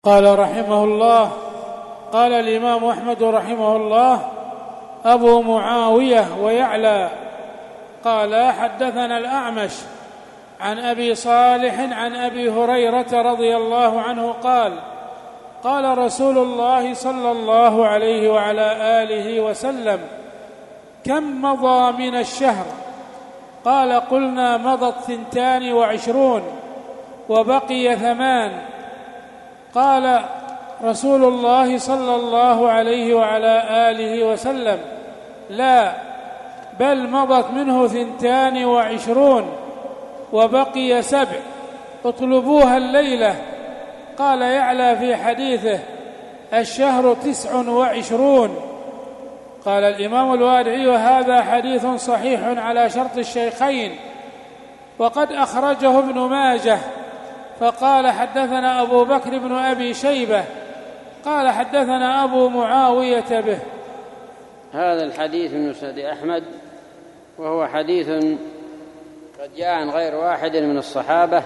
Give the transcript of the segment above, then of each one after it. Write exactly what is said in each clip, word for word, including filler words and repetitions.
قال رحمه الله قال الإمام أحمد رحمه الله أبو معاوية ويعلى قال حدثنا الأعمش عن أبي صالح عن أبي هريرة رضي الله عنه قال قال رسول الله صلى الله عليه وعلى آله وسلم كم مضى من الشهر؟ قال قلنا مضت ثنتان وعشرون وبقي ثمان. قال رسول الله صلى الله عليه وعلى آله وسلم لا بل مضت منه ثنتان وعشرون وبقي سبع اطلبوها الليلة. قال يعلى في حديثه الشهر تسع وعشرون. قال الإمام الوادعي هذا حديث صحيح على شرط الشيخين وقد أخرجه ابن ماجه. فقال حدثنا أبو بكر بن أبي شيبة قال حدثنا أبو معاوية به. هذا الحديث من مسند أحمد وهو حديث قد جاء عن غير واحد من الصحابة،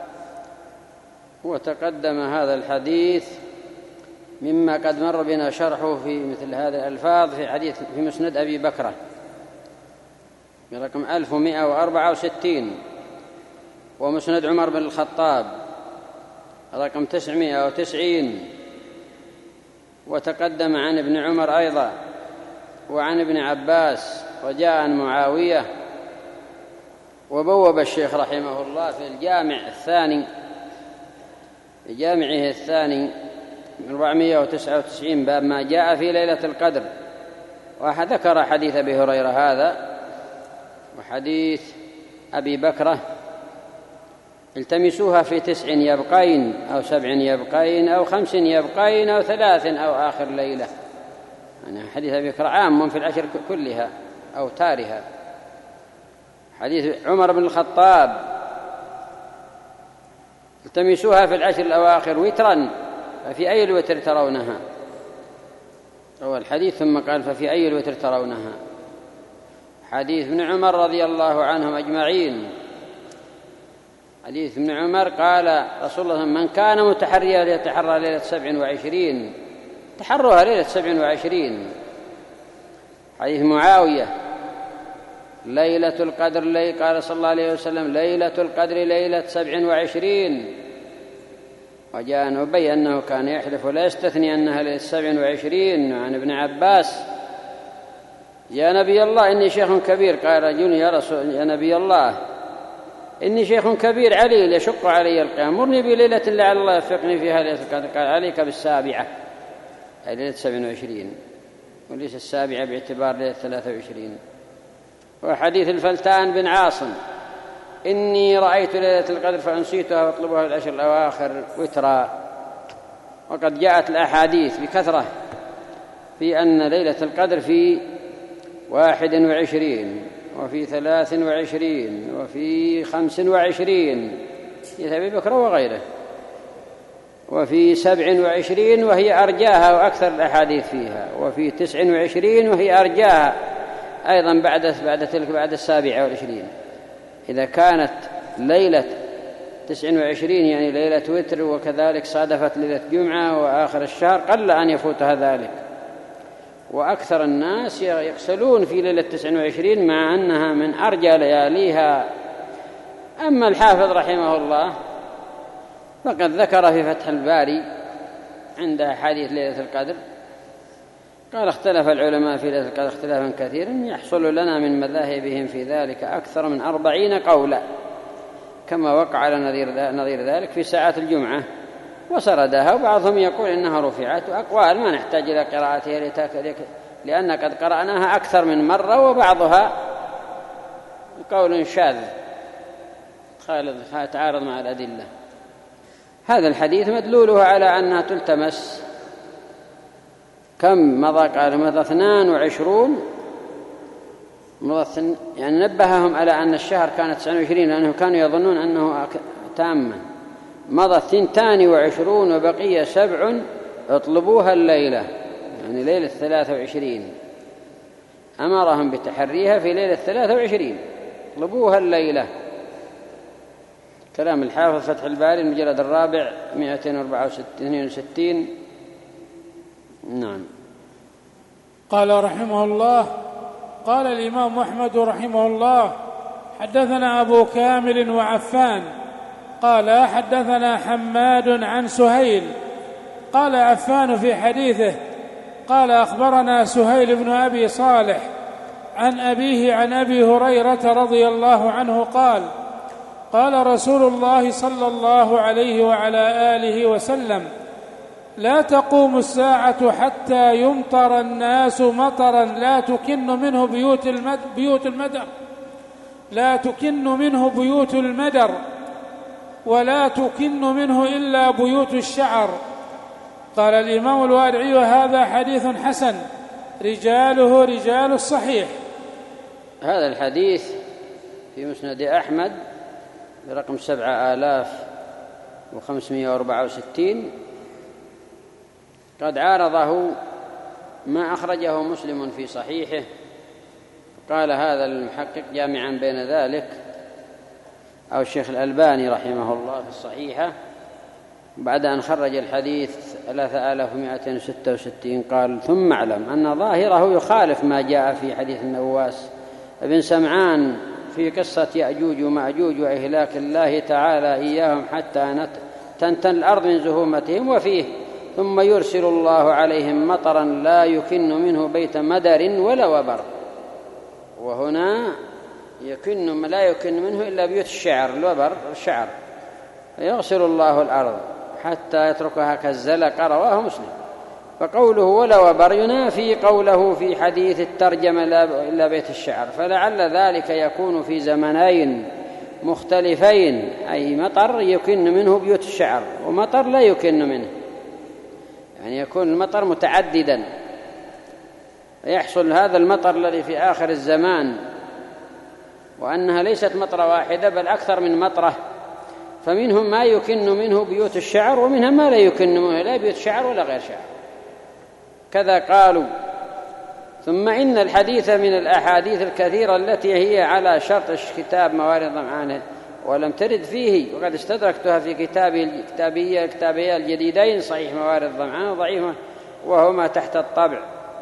وتقدم هذا الحديث مما قد مر بنا شرحه في مثل هذه الألفاظ في حديث في مسند أبي بكرة برقم ألف ومائة وأربعة وستين، ومسند عمر بن الخطاب رقم تسعمائة وتسعين، وتقدم عن ابن عمر أيضا وعن ابن عباس وجاء عن معاوية. وبوب الشيخ رحمه الله في الجامع الثاني في جامعه الثاني من أربعمائة وتسعة وتسعين باب ما جاء في ليلة القدر، وذكر حديث أبي هريرة هذا وحديث أبي بكرة التمسوها في تسع يبقين أو سبع يبقين أو خمس يبقين أو ثلاث أو آخر ليلة، يعني حديث أبي بكرة عام في العشر كلها أو تارها. حديث عمر بن الخطاب التمسوها في العشر الأواخر وترا ففي أي الوتر ترونها، هو الحديث ثم قال ففي أي الوتر ترونها. حديث ابن عمر رضي الله عنهم أجمعين، حديث ابن عمر قال رسول الله من كان متحريا ليتحرى ليلة سبع وعشرين تحرها ليلة سبع وعشرين. حديث معاوية ليلة القدر لي قال صلى الله عليه وسلم ليلة القدر ليلة سبع وعشرين، وجاء عن أبي أنه كان يحلف ولا يستثني أنها ليلة سبع وعشرين. وعن ابن عباس يا نبي الله إني شيخ كبير، قال رجل يا رسول يا نبي الله إني شيخ كبير عليل يشق علي القيام مرني بليلة لعل الله يوفقني فيها ليلة القدر. قال عليك بالسابعة أي ليلة سبع وعشرين وليس السابعة باعتبار ليلة ثلاثة وعشرين. وحديث الفلتان بن عاصم إني رأيت ليلة القدر فأنسيتها فاطلبها العشر الأواخر وترا. وقد جاءت الأحاديث بكثرة في أن ليلة القدر في واحد وعشرين وفي ثلاث وعشرين وفي خمس وعشرين في أبي بكر وغيره وفي سبع وعشرين وهي أرجاها وأكثر الأحاديث فيها، وفي تسع وعشرين وهي أرجاها أيضا بعد بعد تلك بعد السابعة والعشرين. إذا كانت ليلة تسع وعشرين يعني ليلة وتر وكذلك صادفت ليلة جمعة وآخر الشهر قل أن يفوتها ذلك، وأكثر الناس يغسلون في ليلة تسع وعشرين مع أنها من أرجى لياليها. أما الحافظ رحمه الله فقد ذكر في فتح الباري عند حديث ليلة القدر قال اختلف العلماء في ليلة القدر اختلافا كثيرا يحصل لنا من مذاهبهم في ذلك أكثر من أربعين قولا، كما وقع على نظير ذلك في ساعات الجمعة وسردها، وبعضهم يقول إنها رفعت، وأقوال ما نحتاج إلى قراءتها لأن قد قرأناها أكثر من مرة، وبعضها قول شاذ تعارض مع الأدلة. هذا الحديث مدلوله على أنها تلتمس كم مضى؟ قال مضى اثنان وعشرون مضى، يعني نبههم على أن الشهر كانت تسعة وعشرين لأنهم كانوا يظنون أنه تاما. مضى ثنتان وعشرون وبقي سبع اطلبوها الليلة يعني ليلة ثلاثة وعشرين، أمرهم بتحريها في ليلة ثلاثة وعشرين اطلبوها الليلة. كلام الحافظ فتح الباري المجلد الرابع مئتين وأربعة وستين. نعم. قال رحمه الله: قال الإمام أحمد رحمه الله: حدثنا أبو كامل وعفان قال حدثنا حماد عن سهيل. قال عفان في حديثه: قال أخبرنا سهيل بن أبي صالح عن أبيه عن أبي هريرة رضي الله عنه قال: قال رسول الله صلى الله عليه وعلى آله وسلم: لا تقوم الساعة حتى يمطر الناس مطرا لا تكن منه بيوت المد بيوت المدر لا تكن منه بيوت المدر ولا تكن منه إلا بيوت الشعر. قال الإمام الوادعي: هذا حديث حسن رجاله رجال الصحيح. هذا الحديث في مسند أحمد برقم سبعة آلاف وخمسمائة وأربعة وستين قد عارضه ما أخرجه مسلم في صحيحه. قال هذا المحقق جامعا بين ذلك، أو الشيخ الألباني رحمه الله في الصحيحة، بعد أن خرج الحديث ثلاثة آلاف ومائتين وستة وستين قال: ثم اعلم أن ظاهره يخالف ما جاء في حديث النواس بن سمعان في قصة يأجوج ومأجوج وإهلاك الله تعالى إياهم حتى تنتن الأرض من زهومتهم، وفيه: ثم يرسل الله عليهم مطرا لا يكن منه بيت مدر ولا وبر. وهنا يكن لا يكن منه إلا بيوت الشعر، الوبر الشعر. فيغسل الله الأرض حتى يتركها كالزلق، رواه مسلم. فقوله ولا وبر ينافي قوله في حديث الترجمة إلا بيت الشعر، فلعل ذلك يكون في زمنين مختلفين، أي مطر يكن منه بيوت الشعر ومطر لا يكن منه، يعني يكون المطر متعددا. يحصل هذا المطر الذي في آخر الزمان، وأنها ليست مطرة واحدة بل أكثر من مطرة، فمنهم ما يكن منه بيوت الشعر ومنها ما لا يكن منه لا بيوت شعر ولا غير شعر، كذا قالوا. ثم إن الحديث من الأحاديث الكثيرة التي هي على شرط كتاب موارد الظمآن ولم ترد فيه، وقد استدركتها في كتابي الكتابية الكتابية الجديدين صحيح موارد الظمآن ضعيفة وهما تحت الطبع،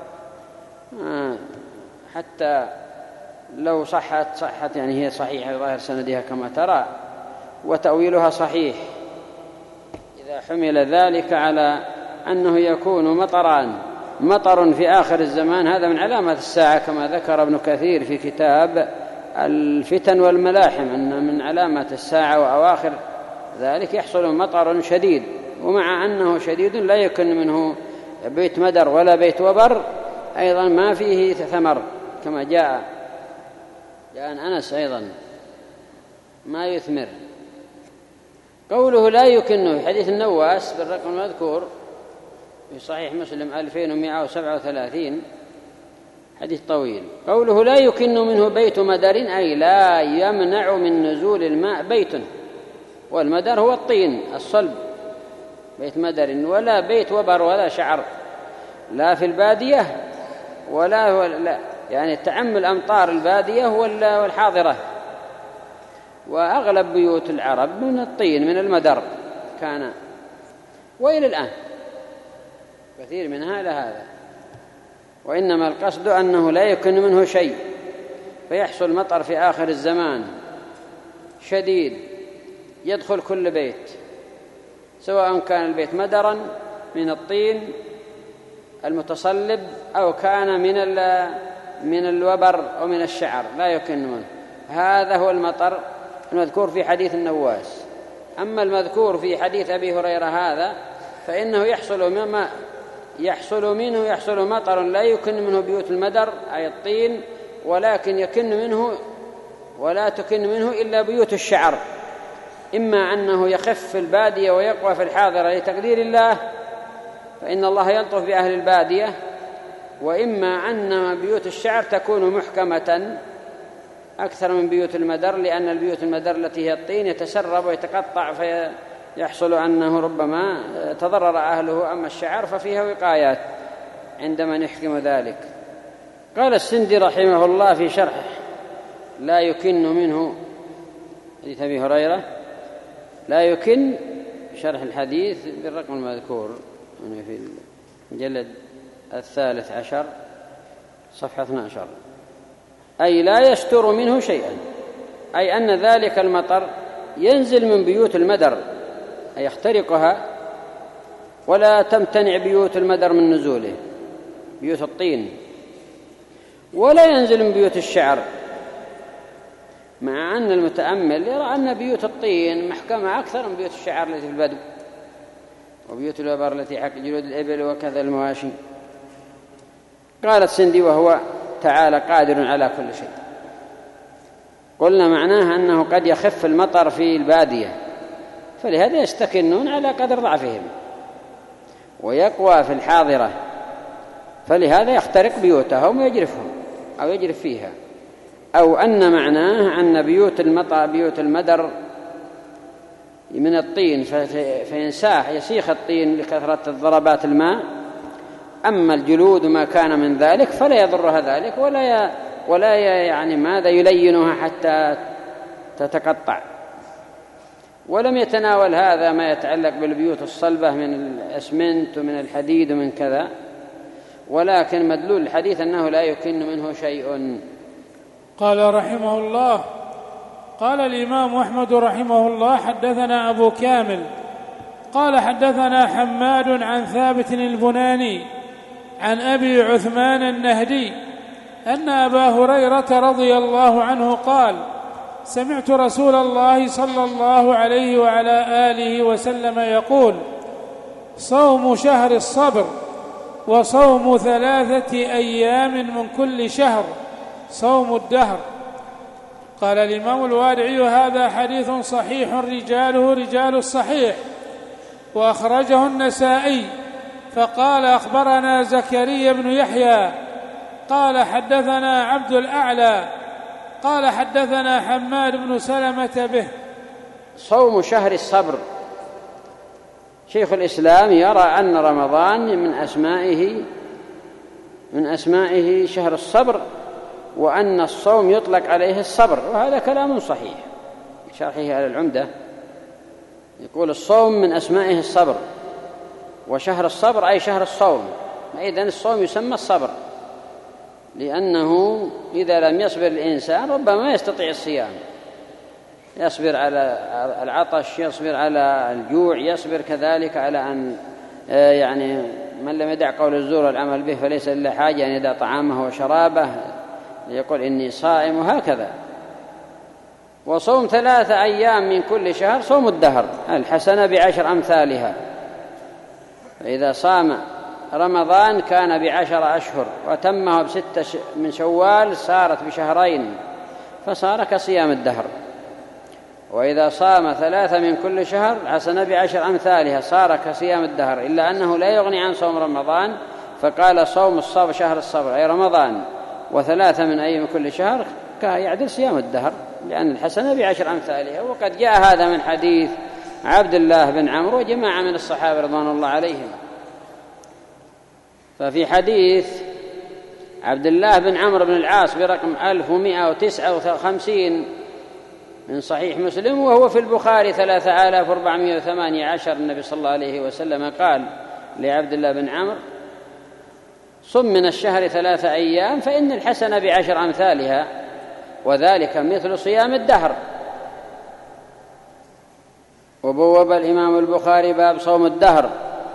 حتى لو صحت صحت يعني هي صحيحة ظاهر سندها كما ترى، وتأويلها صحيح إذا حمل ذلك على أنه يكون مطران مطر في آخر الزمان. هذا من علامات الساعة كما ذكر ابن كثير في كتاب الفتن والملاحم، أن من علامات الساعة وأواخر ذلك يحصل مطر شديد، ومع أنه شديد لا يكن منه بيت مدر ولا بيت وبر، أيضا ما فيه ثمر كما جاء جاء أنس أيضا ما يثمر. قوله لا يكنه في حديث النواس بالرقم المذكور في صحيح مسلم ألفين ومائة وسبعة وثلاثين، حديث طويل. قوله لا يكن منه بيت مدر أي لا يمنع من نزول الماء بيت، والمدر هو الطين الصلب، بيت مدر ولا بيت وبر ولا شعر، لا في البادية ولا لا يعني تعم أمطار البادية والحاضرة. وأغلب بيوت العرب من الطين من المدر كان، وإلى الآن كثير منها لهذا. وإنما القصد أنه لا يكن منه شيء، فيحصل مطر في آخر الزمان شديد يدخل كل بيت، سواء كان البيت مدرا من الطين المتصلب أو كان من من الوبر أو من الشعر لا يكن منه. هذا هو المطر المذكور في حديث النواس. أما المذكور في حديث أبي هريرة هذا فإنه يحصل مما يحصل منه يحصل مطر لا يكن منه بيوت المدر أي الطين، ولكن يكن منه ولا تكن منه إلا بيوت الشعر، إما أنه يخف في البادية ويقوى في الحاضرة لتقدير الله فإن الله يلطف بأهل البادية، وإما أن بيوت الشعر تكون محكمة أكثر من بيوت المدر، لأن البيوت المدر التي هي الطين يتسرب ويتقطع فيحصل أنه ربما تضرر أهله، أما الشعر ففيها وقايات عندما نحكم ذلك. قال السندي رحمه الله في شرحه لا يكن منه حديث أبي هريرة لا يكن شرح الحديث بالرقم المذكور يعني في المجلد الثالث عشر صفحة اثني عشر، أي لا يستر منه شيئا، أي أن ذلك المطر ينزل من بيوت المدر أي يخترقها، ولا تمتنع بيوت المدر من نزوله بيوت الطين، ولا ينزل من بيوت الشعر، مع أن المتأمل يرى أن بيوت الطين محكمة أكثر من بيوت الشعر التي في البدو وبيوت الوبر التي حق جلود الإبل وكذا المواشي. قال السندي وهو تعالى قادر على كل شيء. قلنا معناها أنه قد يخف المطر في البادية فلهذا يستكنون على قدر ضعفهم، ويقوى في الحاضرة فلهذا يخترق بيوتهم ويجرفهم أو يجرف فيها، أو أن معناه أن بيوت المطر بيوت المدر من الطين فينساح يسيخ الطين لكثرة ضربات الماء، أما الجلود ما كان من ذلك فلا يضرها ذلك ولا ي... ولا ي... يعني ماذا يلينها حتى تتقطع. ولم يتناول هذا ما يتعلق بالبيوت الصلبة من الأسمنت ومن الحديد ومن كذا، ولكن مدلول الحديث أنه لا يكن منه شيء. قال رحمه الله: قال الإمام أحمد رحمه الله: حدثنا أبو كامل قال حدثنا حماد عن ثابت البناني عن أبي عثمان النهدي أن أبا هريرة رضي الله عنه قال: سمعت رسول الله صلى الله عليه وعلى آله وسلم يقول: صوم شهر الصبر وصوم ثلاثة أيام من كل شهر صوم الدهر. قال الإمام الوادعي: هذا حديث صحيح رجاله رجال الصحيح، وأخرجه النسائي. فقال: أخبرنا زكريا بن يحيى قال حدثنا عبد الأعلى قال حدثنا حماد بن سلمة به. صوم شهر الصبر، شيخ الإسلام يرى أن رمضان من أسمائه من أسمائه شهر الصبر، وأن الصوم يطلق عليه الصبر، وهذا كلام صحيح. شرحه على العمدة يقول: الصوم من أسمائه الصبر، وشهر الصبر أي شهر الصوم، إذن الصوم يسمى الصبر، لأنه إذا لم يصبر الإنسان ربما ما يستطيع الصيام، يصبر على العطش، يصبر على الجوع، يصبر كذلك على أن يعني من لم يدع قول الزور والعمل به فليس إلا حاجة أن يدع طعامه وشرابه، يقول إني صائم، وهكذا. وصوم ثلاثة أيام من كل شهر صوم الدهر، الحسنة بعشر أمثالها. فإذا صام رمضان كان بعشر أشهر، وتمه بستة من شوال صارت بشهرين، فصار كصيام الدهر. وإذا صام ثلاثة من كل شهر حسنة بعشر أمثالها صار كصيام الدهر، إلا أنه لا يغني عن صوم رمضان، فقال: صوم الصبر شهر الصبر أي رمضان، وثلاثة من أيام كل شهر يعدل صيام الدهر، لأن الحسنة بعشر أمثالها. وقد جاء هذا من حديث عبد الله بن عمرو وجماعة من الصحابة رضوان الله عليهم. ففي حديث عبد الله بن عمرو بن العاص برقم ألف ومئة وتسعة وخمسين من صحيح مسلم، وهو في البخاري ثلاثة آلاف وأربعمائة وثمانية عشر، النبي صلى الله عليه وسلم قال لعبد الله بن عمرو: صم من الشهر ثلاثة أيام فإن الحسنة بعشر أمثالها، وذلك مثل صيام الدهر. وبوب الإمام البخاري باب صوم الدهر،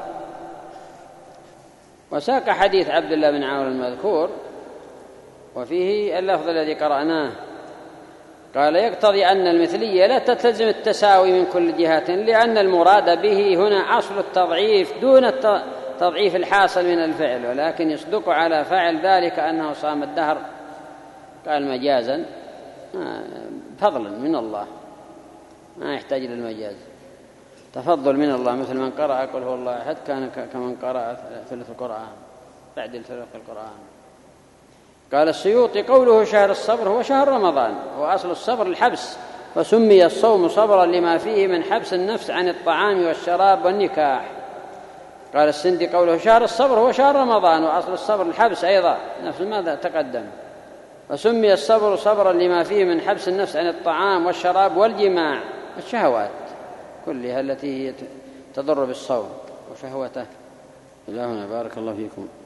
وساق حديث عبد الله بن عمرو المذكور، وفيه اللفظ الذي قرأناه. قال: يقتضي أن المثلية لا تلتزم التساوي من كل جهة، لأن المراد به هنا أصل التضعيف دون التضعيف الحاصل من الفعل، ولكن يصدق على فعل ذلك أنه صام الدهر. قال مجازا، فضلا من الله، ما يحتاج للمجاز، تفضل من الله، مثل من قرأ قل هو الله أحد كان كمن قرأ ثلث القرآن بعد ثلث القرآن. قال السيوطي: قوله شهر الصبر هو شهر رمضان، وأصل الصبر الحبس، فسمي الصوم صبرا لما فيه من حبس النفس عن الطعام والشراب والنكاح. قال السندي: قوله شهر الصبر هو شهر رمضان، وأصل الصبر الحبس أيضا، نفس ماذا تقدم. فسمي الصبر صبرا لما فيه من حبس النفس عن الطعام والشراب والجماع والشهوات، كلها التي هي تضر بالصوم وشهوته. إلى هنا بارك الله فيكم.